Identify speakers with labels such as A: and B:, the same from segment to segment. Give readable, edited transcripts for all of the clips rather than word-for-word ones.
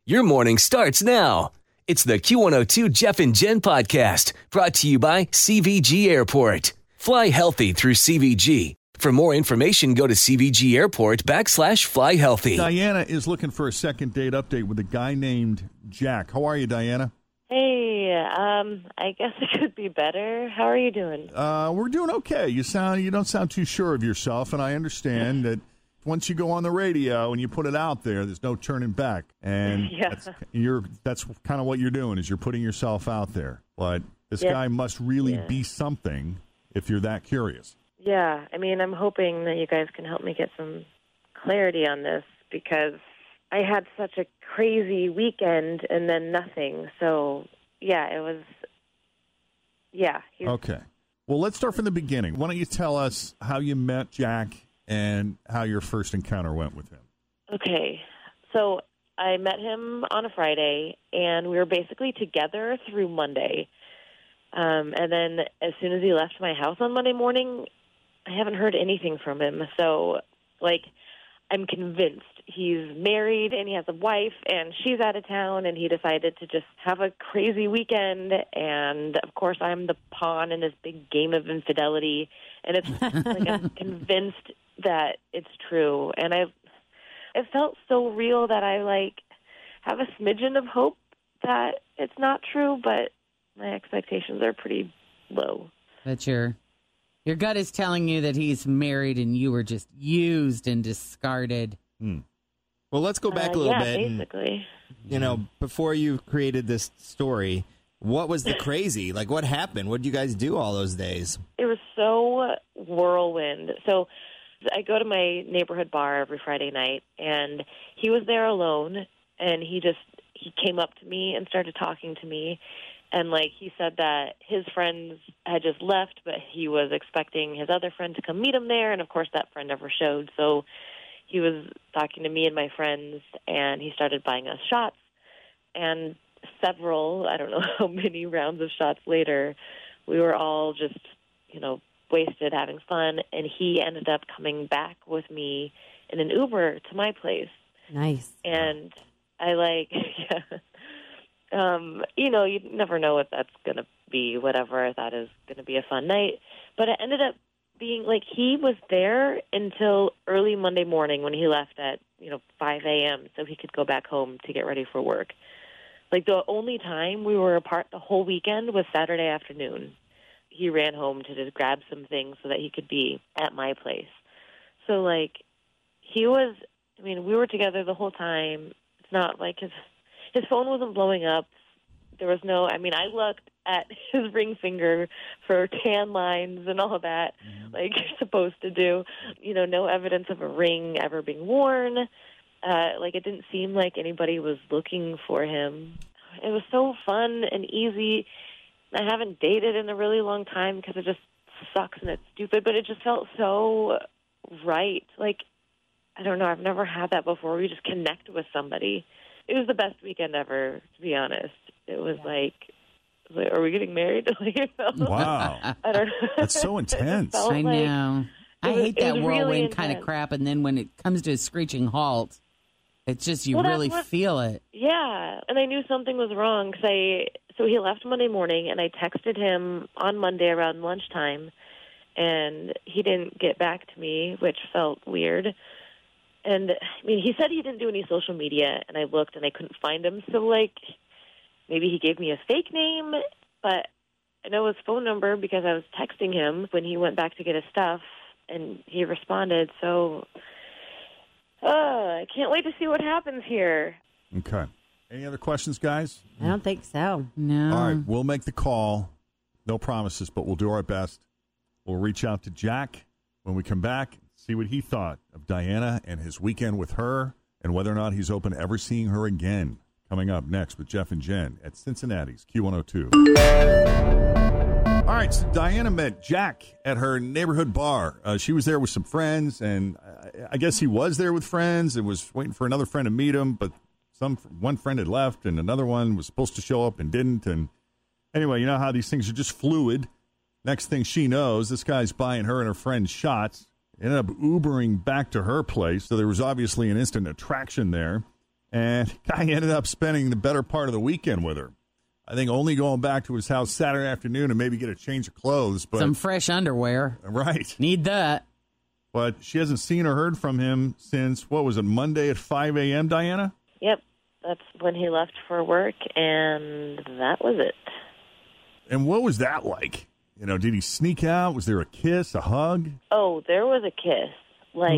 A: Your morning starts now. It's the Q102 Jeff and Jen podcast brought to you by CVG Airport. Fly healthy through CVG. For more information, go to CVG Airport /fly healthy.
B: Diana is looking for a second date update with a guy named Jack. How are you, Diana?
C: Hey, I guess it could be better. How are you doing?
B: We're doing okay. You don't sound too sure of yourself, and I understand that once you go on the radio and you put it out there, there's no turning back. And that's kind of what you're doing, is you're putting yourself out there. But this guy must really be something if you're that curious.
C: Yeah, I mean, I'm hoping that you guys can help me get some clarity on this, because I had such a crazy weekend and then nothing. So, it was,
B: Okay. Well, let's start from the beginning. Why don't you tell us how you met Jack and how your first encounter went with him?
C: Okay. So I met him on a Friday, and we were basically together through Monday. And then as soon as he left my house on Monday morning, I haven't heard anything from him. So, I'm convinced he's married and he has a wife and she's out of town, and he decided to just have a crazy weekend. And, of course, I'm the pawn in this big game of infidelity. And it's I'm convinced that it's true. And it felt so real that I, have a smidgen of hope that it's not true, but my expectations are pretty low.
D: But your gut is telling you that he's married and you were just used and discarded.
E: Well, let's go back a little bit.
C: Basically.
E: And, before you created this story, what was the crazy? What happened? What did you guys do all those days?
C: It was so whirlwind. So I go to my neighborhood bar every Friday night, and he was there alone, and he came up to me and started talking to me. And, he said that his friends had just left, but he was expecting his other friend to come meet him there. And, of course, that friend never showed. So he was talking to me and my friends, and he started buying us shots. And several, I don't know how many rounds of shots later, we were all just, wasted, having fun. And he ended up coming back with me in an Uber to my place.
F: Nice.
C: And I you never know what that's going to be, whatever I thought is going to be a fun night. But it ended up being, he was there until early Monday morning when he left at, 5 a.m. so he could go back home to get ready for work. The only time we were apart the whole weekend was Saturday afternoon. He ran home to just grab some things so that he could be at my place. So, he was, we were together the whole time. It's not like his phone wasn't blowing up. There was no, I looked at his ring finger for tan lines and all of that, like you're supposed to do. No evidence of a ring ever being worn. It didn't seem like anybody was looking for him. It was so fun and easy. I haven't dated in a really long time because it just sucks and it's stupid, but it just felt so right. I don't know, I've never had that before where you just connect with somebody. It was the best weekend ever, to be honest. It was are we getting married?
B: Wow.
C: I don't know.
B: That's so intense.
D: I know. I hate that whirlwind
C: really
D: kind of crap, and then when it comes to a screeching halt, it's just you really feel it.
C: Yeah, and I knew something was wrong so he left Monday morning, and I texted him on Monday around lunchtime, and he didn't get back to me, which felt weird. And, he said he didn't do any social media, and I looked, and I couldn't find him. So, maybe he gave me a fake name, but I know his phone number because I was texting him when he went back to get his stuff, and he responded. So, I can't wait to see what happens here.
B: Okay. Any other questions, guys?
F: I don't think so.
D: No.
B: All right, we'll make the call. No promises, but we'll do our best. We'll reach out to Jack when we come back, see what he thought of Diana and his weekend with her, and whether or not he's open to ever seeing her again. Coming up next with Jeff and Jen at Cincinnati's Q102. All right, so Diana met Jack at her neighborhood bar. She was there with some friends, and I guess he was there with friends and was waiting for another friend to meet him, but one friend had left, and another one was supposed to show up and didn't. And anyway, you know how these things are just fluid. Next thing she knows, this guy's buying her and her friend shots. Ended up Ubering back to her place, so there was obviously an instant attraction there. And guy ended up spending the better part of the weekend with her. I think only going back to his house Saturday afternoon and maybe get a change of clothes. But
D: some fresh underwear.
B: Right.
D: Need that.
B: But she hasn't seen or heard from him since, what was it, Monday at 5 a.m., Diana?
C: Yep. That's when he left for work, and that was it.
B: And what was that like? You know, did he sneak out? Was there a kiss, a hug?
C: Oh, there was a kiss. Like,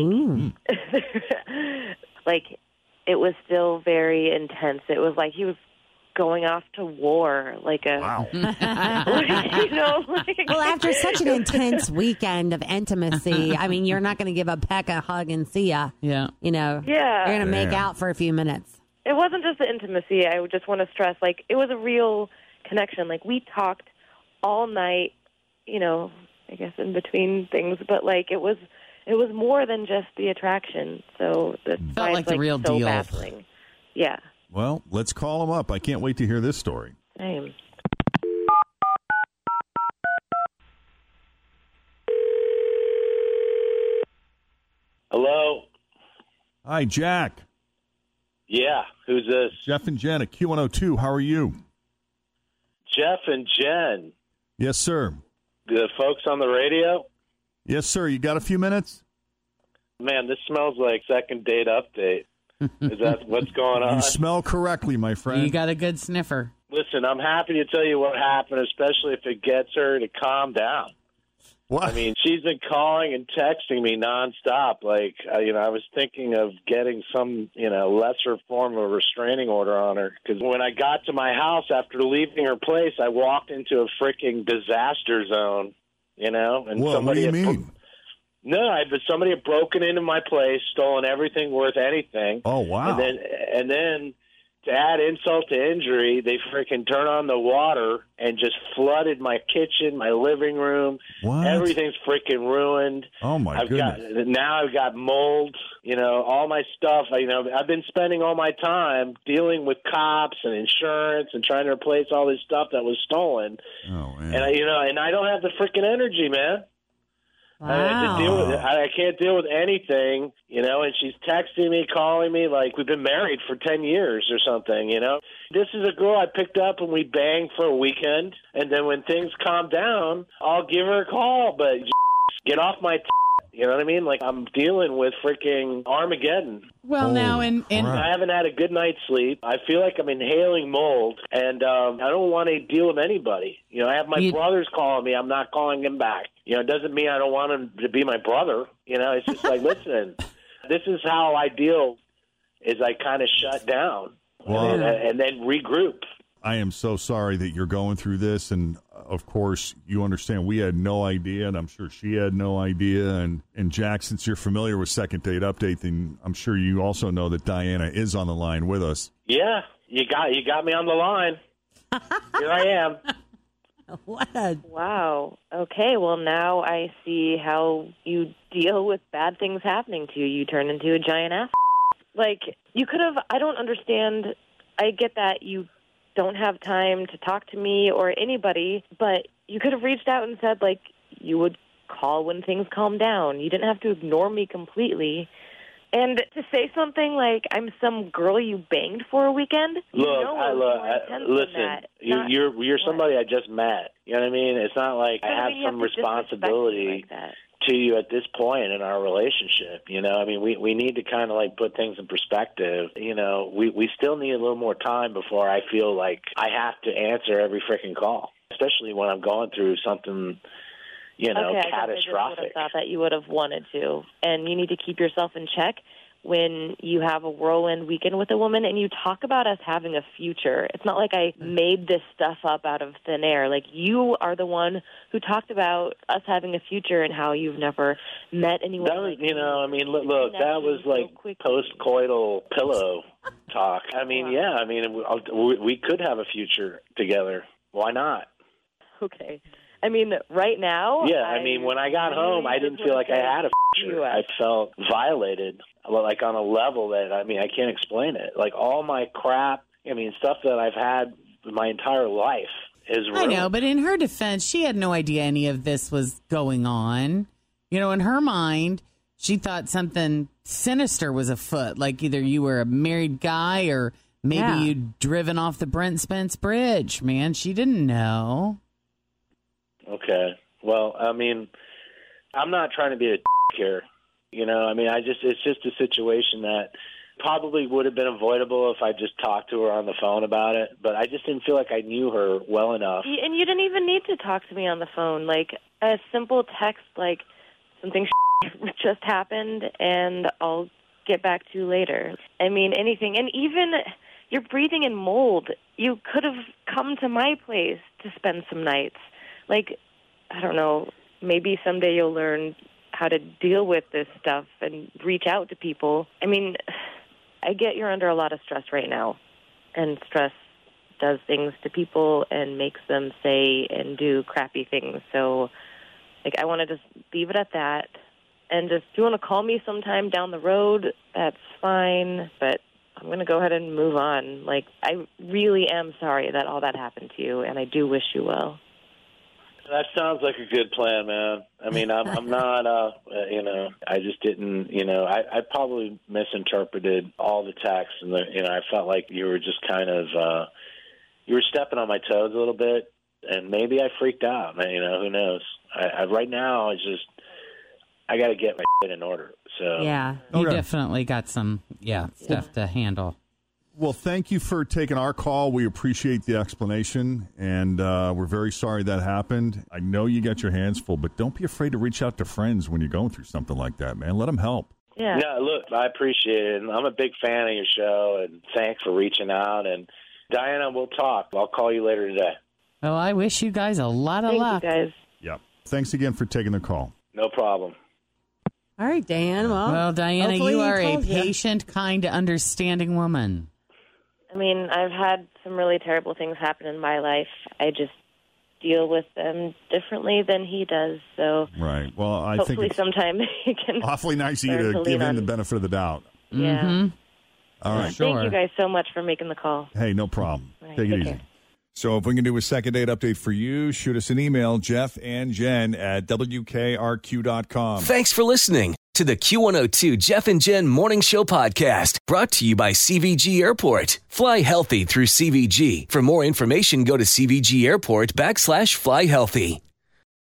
C: like it was still very intense. It was like he was going off to war, like a
B: wow.
C: like, you know. Like,
F: well, after such an intense weekend of intimacy, I mean, you're not going to give a peck a hug and see ya.
D: Yeah,
F: you know.
C: Yeah,
F: you're going to make out for a few minutes.
C: It wasn't just the intimacy. I would just want to stress, like, it was a real connection. Like, we talked all night, you know, I guess in between things, but like it was more than just the attraction. So it
D: felt like the real deal.
C: Baffling. Yeah.
B: Well, let's call him up. I can't wait to hear this story.
C: Same.
G: Hello?
B: Hi, Jack.
G: Yeah, who's this?
B: Jeff and Jen at Q102. How are you?
G: Jeff and Jen.
B: Yes, sir.
G: The folks on the radio?
B: Yes, sir. You got a few minutes?
G: Man, this smells like second date update. Is that what's going on?
B: You smell correctly, my friend.
D: You got a good sniffer.
G: Listen, I'm happy to tell you what happened, especially if it gets her to calm down.
B: What?
G: I mean, she's been calling and texting me nonstop. Like, I was thinking of getting some, lesser form of restraining order on her. Because when I got to my house after leaving her place, I walked into a freaking disaster zone, And
B: what do you mean?
G: Somebody had broken into my place, stolen everything worth anything.
B: Oh, wow.
G: And then to add insult to injury, they freaking turned on the water and just flooded my kitchen, my living room.
B: What?
G: Everything's freaking ruined.
B: Oh, my goodness.
G: Now I've got mold, all my stuff. I've been spending all my time dealing with cops and insurance and trying to replace all this stuff that was stolen.
B: Oh, man.
G: And I don't have the freaking energy, man.
F: Wow.
G: I can't deal with anything, and she's texting me, calling me like we've been married for 10 years or something, This is a girl I picked up and we banged for a weekend, and then when things calm down, I'll give her a call, but get off my you know what I mean? Like, I'm dealing with freaking Armageddon.
D: Well, now, and
G: I haven't had a good night's sleep. I feel like I'm inhaling mold, and I don't want to deal with anybody. I have my brothers calling me. I'm not calling him back. It doesn't mean I don't want him to be my brother. It's just like, listen, this is how I deal, is I kind of shut down and then regroup.
B: I am so sorry that you're going through this, and of course, you understand we had no idea, and I'm sure she had no idea. And Jack, since you're familiar with Second Date Update, then I'm sure you also know that Diana is on the line with us.
G: Yeah, you got me on the line. Here I am.
C: Wow. Okay, well, now I see how you deal with bad things happening to you. You turn into a giant ass. Like, you could have, I don't understand. I get that you don't have time to talk to me or anybody, but you could have reached out and said, like, you would call when things calm down. You didn't have to ignore me completely. And to say something like, I'm some girl you banged for a weekend?
G: Listen, you're somebody I just met. You know what I mean? It's not like I have some responsibility to you at this point in our relationship. I mean, we need to kind of like put things in perspective. We still need a little more time before I feel like I have to answer every freaking call, especially when I'm going through something, catastrophic.
C: I would have thought that you would have wanted to. And you need to keep yourself in check when you have a whirlwind weekend with a woman and you talk about us having a future. It's not like I made this stuff up out of thin air. Like, you are the one who talked about us having a future and how you've never met anyone.
G: That was, look, that was like post-coital pillow talk. I mean, we could have a future together. Why not?
C: Okay. I mean, right now...
G: Yeah, when I got home, I didn't feel like I had a future. I felt violated, like on a level that, I can't explain it. Like, all my crap, stuff that I've had my entire life is ruined.
D: I know, but in her defense, she had no idea any of this was going on. In her mind, She thought something sinister was afoot, like either you were a married guy or maybe you'd driven off the Brent Spence Bridge, man. She didn't know.
G: Okay. Well, I mean, I'm not trying to be a here. You know, I mean, it's just a situation that probably would have been avoidable if I just talked to her on the phone about it. But I just didn't feel like I knew her well enough.
C: And you didn't even need to talk to me on the phone. Like, a simple text, like, something just happened and I'll get back to you later. I mean, anything. And even you're breathing in mold. You could have come to my place to spend some nights. Like, I don't know, maybe someday you'll learn how to deal with this stuff and reach out to people. I mean, I get you're under a lot of stress right now, and stress does things to people and makes them say and do crappy things. So, like, I want to just leave it at that. And just, if you want to call me sometime down the road, that's fine, but I'm going to go ahead and move on. Like, I really am sorry that all that happened to you, and I do wish you well.
G: That sounds like a good plan, man. I mean, I'm not, you know, I just didn't, you know, I probably misinterpreted all the texts, and, you know, I felt like you were just kind of, you were stepping on my toes a little bit, and maybe I freaked out, man, you know, who knows. Right now, I got to get my shit in order. So
F: yeah,
D: you definitely got some stuff to handle.
B: Well, thank you for taking our call. We appreciate the explanation, and we're very sorry that happened. I know you got your hands full, but don't be afraid to reach out to friends when you're going through something like that, man. Let them help.
C: Yeah.
G: Yeah, look, I appreciate it. And I'm a big fan of your show, and thanks for reaching out. And Diana, we'll talk. I'll call you later today.
D: Well, I wish you guys a lot of luck.
C: Thank you, guys.
B: Yeah. Thanks again for taking the call.
G: No problem.
F: All right, Diane. Well,
D: Diana,
F: hopefully
D: you are a
F: calls you.
D: patient, kind, understanding woman.
C: I mean, I've had some really terrible things happen in my life. I just deal with them differently than he does. So,
B: right. Well, I
C: hopefully
B: think it's
C: sometime he can.
B: awfully nice of you to give him the benefit of the doubt.
C: Yeah.
D: Mm-hmm.
B: All right.
C: Thank you guys so much for making the call.
B: Hey, no problem.
C: All right,
B: Take it
C: take
B: easy.
C: care.
B: So if we can do a second date update for you, shoot us an email, Jeff and Jen at WKRQ.com.
A: Thanks for listening to the Q102 Jeff and Jen Morning Show podcast, brought to you by CVG Airport. Fly healthy through CVG. For more information, go to CVG Airport /fly healthy.